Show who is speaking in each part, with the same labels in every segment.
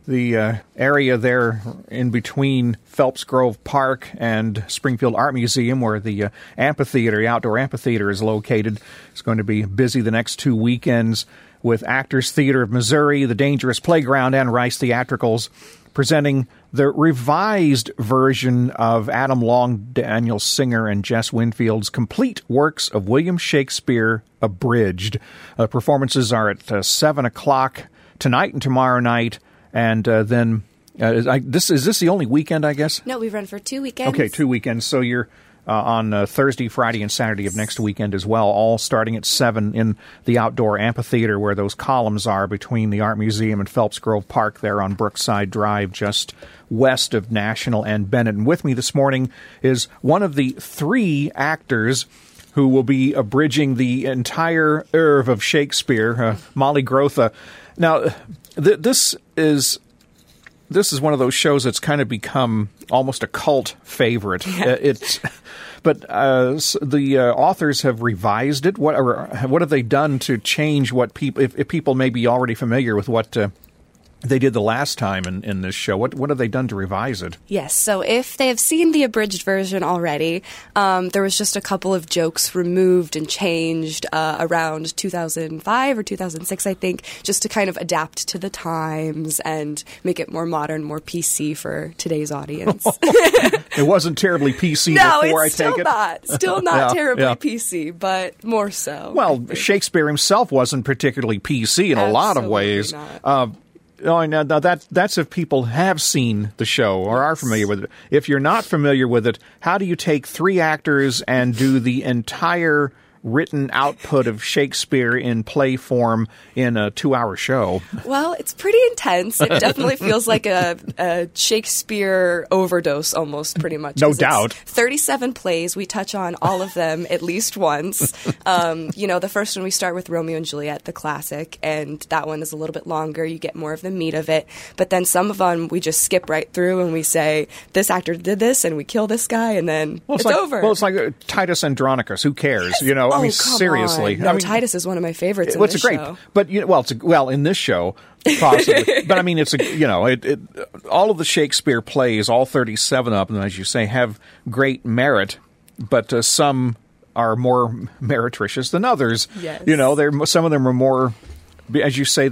Speaker 1: the area there in between Phelps Grove Park and Springfield Art Museum, where the outdoor amphitheater is located. It's going to be busy the next 2 weekends with Actors Theater of Missouri, The Dangerous Playground, and Rice Theatricals presenting the revised version of Adam Long, Daniel Singer, and Jess Winfield's complete works of William Shakespeare abridged. Performances are at 7 o'clock tonight and tomorrow night, and then is this the only weekend, I guess?
Speaker 2: No, we run for 2 weekends.
Speaker 1: Okay, 2 weekends. So you're on Thursday, Friday, and Saturday of next weekend as well, all starting at 7 in the outdoor amphitheater where those columns are between the Art Museum and Phelps Grove Park there on Brookside Drive, just west of National and Bennett. And with me this morning is one of the 3 actors who will be abridging the entire oeuvre of Shakespeare, Molly Grotha. Now, this is one of those shows that's kind of become almost a cult favorite. Yeah. But the authors have revised it. What have they done to change what people, if people may be already familiar with what they did the last time in this show? What have they done to revise it?
Speaker 2: Yes, so if they have seen the abridged version already, there was just a couple of jokes removed and changed around 2005 or 2006, I think, just to kind of adapt to the times and make it more modern, more PC for today's audience.
Speaker 1: It wasn't terribly PC before, I take it?
Speaker 2: No, it's still not terribly PC, but more so.
Speaker 1: Well, Shakespeare himself wasn't particularly PC in a lot of ways. Now that's if people have seen the show or are familiar with it. If you're not familiar with it, how do you take 3 actors and do the entire written output of Shakespeare in play form in a 2-hour show?
Speaker 2: Well, it's pretty intense. It definitely feels like a Shakespeare overdose almost, pretty much.
Speaker 1: No doubt.
Speaker 2: 37 plays. We touch on all of them at least once. The first one we start with Romeo and Juliet, the classic, and that one is a little bit longer. You get more of the meat of it. But then some of them we just skip right through and we say, this actor did this and we kill this guy and then it's over.
Speaker 1: Well, it's like Titus Andronicus. Who cares?
Speaker 2: Yes.
Speaker 1: I mean, seriously.
Speaker 2: On. No, Titus is one of my favorites in this show.
Speaker 1: But in this show, possibly. But I mean, all of the Shakespeare plays, all 37 of them, as you say, have great merit, but some are more meretricious than others.
Speaker 2: Yes.
Speaker 1: Some of them are more, as you say,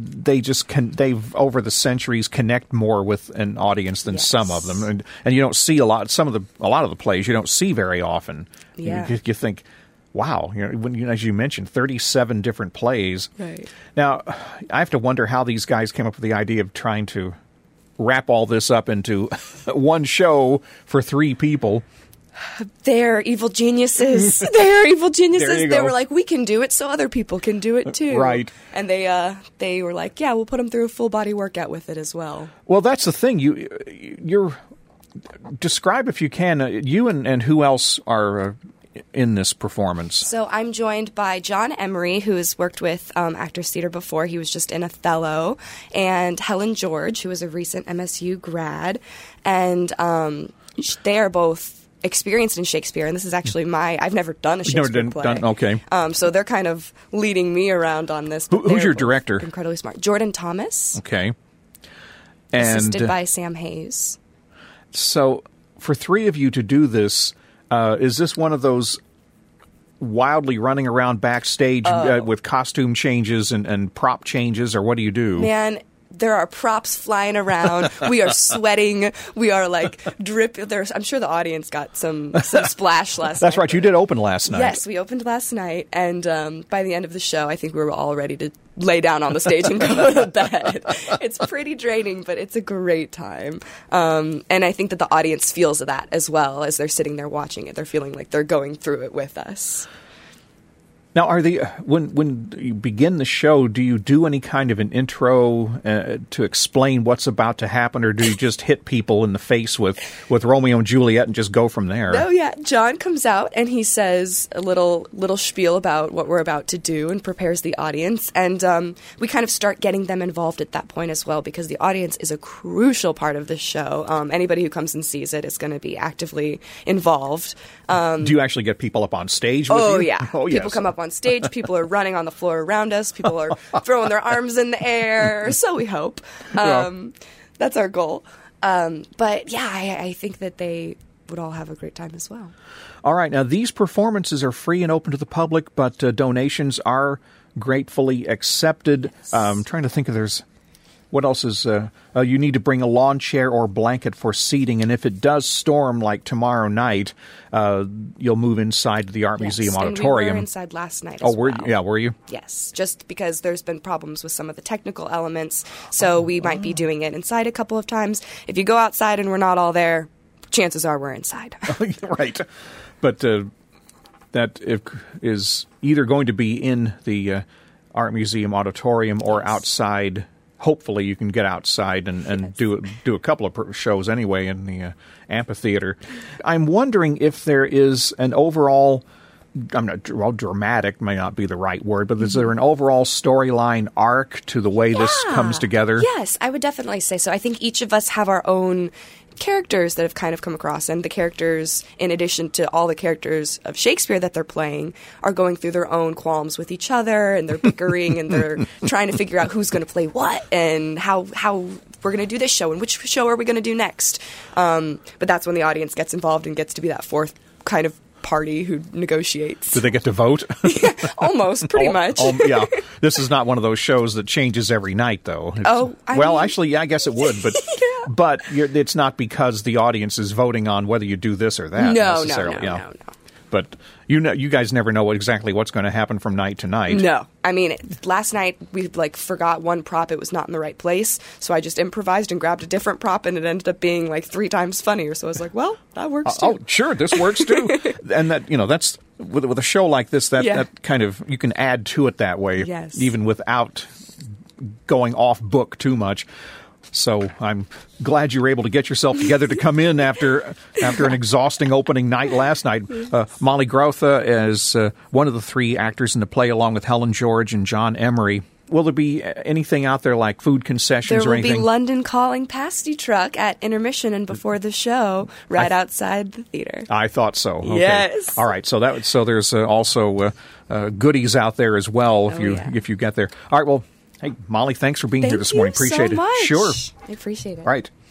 Speaker 1: they've over the centuries connect more with an audience than some of them, and you don't see a lot of the plays you don't see very often.
Speaker 2: Yeah.
Speaker 1: You think, wow, as you mentioned, 37 different plays.
Speaker 2: Right.
Speaker 1: Now, I have to wonder how these guys came up with the idea of trying to wrap all this up into one show for 3 people.
Speaker 2: They're evil geniuses. They
Speaker 1: go.
Speaker 2: were like, we can do it, so other people can do it too.
Speaker 1: Right.
Speaker 2: And they were like, yeah, we'll put them through a full body workout with it as well.
Speaker 1: Well, that's the thing. You're describe, if you can, you and who else are in this performance?
Speaker 2: So I'm joined by John Emery, who has worked with Actors Theater before. He was just in Othello. And Helen George, who is a recent MSU grad. And they are both experienced in Shakespeare, and this is actually I've never done a Shakespeare play.
Speaker 1: Okay.
Speaker 2: So they're kind of leading me around on this.
Speaker 1: Who's your director?
Speaker 2: Incredibly smart. Jordan Thomas.
Speaker 1: Okay.
Speaker 2: Assisted by Sam Hayes.
Speaker 1: So for 3 of you to do this, is this one of those wildly running around backstage with costume changes and prop changes, or what do you do?
Speaker 2: Man, there are props flying around. We are sweating. We are like drip. I'm sure the audience got some splash last night.
Speaker 1: That's right. You did open last night.
Speaker 2: Yes, we opened last night, and by the end of the show, I think we were all ready to lay down on the stage and go to bed. It's pretty draining, but it's a great time. And I think that the audience feels that as well as they're sitting there watching it. They're feeling like they're going through it with us.
Speaker 1: Now, are they when you begin the show, do you do any kind of an intro to explain what's about to happen, or do you just hit people in the face with Romeo and Juliet and just go from there?
Speaker 2: No, yeah. John comes out and he says a little spiel about what we're about to do and prepares the audience. And we kind of start getting them involved at that point as well, because the audience is a crucial part of the show. Anybody who comes and sees it is going to be actively involved.
Speaker 1: Do you actually get people up on stage with you?
Speaker 2: Yeah.
Speaker 1: Oh, yes.
Speaker 2: People come up on stage. People are running on the floor around us. People are throwing their arms in the air. So we hope. That's our goal. But yeah, I think that they would all have a great time as well.
Speaker 1: All right. Now, these performances are free and open to the public, but donations are gratefully accepted.
Speaker 2: Yes.
Speaker 1: I'm trying to think if there's... What else is... you need to bring a lawn chair or blanket for seating, and if it does storm like tomorrow night, you'll move inside the Art Museum Auditorium.
Speaker 2: And we were inside last night as well.
Speaker 1: Were you?
Speaker 2: Yes, just because there's been problems with some of the technical elements, so we might be doing it inside a couple of times. If you go outside and we're not all there, chances are we're inside.
Speaker 1: Right. But that is either going to be in the Art Museum Auditorium or outside. Hopefully you can get outside and do a couple of shows anyway in the amphitheater. I'm wondering if there is an overall, dramatic may not be the right word, but is there an overall storyline arc to the way this comes together?
Speaker 2: Yes, I would definitely say so. I think each of us have our own characters that have kind of come across, and the characters, in addition to all the characters of Shakespeare that they're playing, are going through their own qualms with each other, and they're bickering, and they're trying to figure out who's going to play what, and how we're going to do this show, and which show are we going to do next. But that's when the audience gets involved and gets to be that fourth kind of party who negotiates.
Speaker 1: Do they get to vote?
Speaker 2: Yeah, almost, pretty much.
Speaker 1: Yeah. This is not one of those shows that changes every night, though. Actually, yeah, I guess it would, but
Speaker 2: yeah.
Speaker 1: But it's not because the audience is voting on whether you do this or that necessarily.
Speaker 2: No.
Speaker 1: But you guys never know exactly what's going to happen from night to night.
Speaker 2: No. I mean, last night we forgot one prop. It was not in the right place. So I just improvised and grabbed a different prop, and it ended up being 3 times funnier. So I was like, well, that works too.
Speaker 1: Oh, sure, this works too. And that's with a show like this, that kind of, you can add to it that way.
Speaker 2: Yes.
Speaker 1: Even without going off book too much. So I'm glad you were able to get yourself together to come in after an exhausting opening night last night. Molly Grotha is one of the 3 actors in the play, along with Helen George and John Emery. Will there be anything out there like food concessions or anything?
Speaker 2: There will be London Calling pasty truck at intermission and before the show, outside the theater.
Speaker 1: I thought so. Okay.
Speaker 2: Yes.
Speaker 1: All right. So there's also goodies out there as well if you get there. All right. Well. Hey, Molly, thanks for being here this morning. Appreciate
Speaker 2: Thank you so much.
Speaker 1: Sure.
Speaker 2: I appreciate it.
Speaker 1: All right.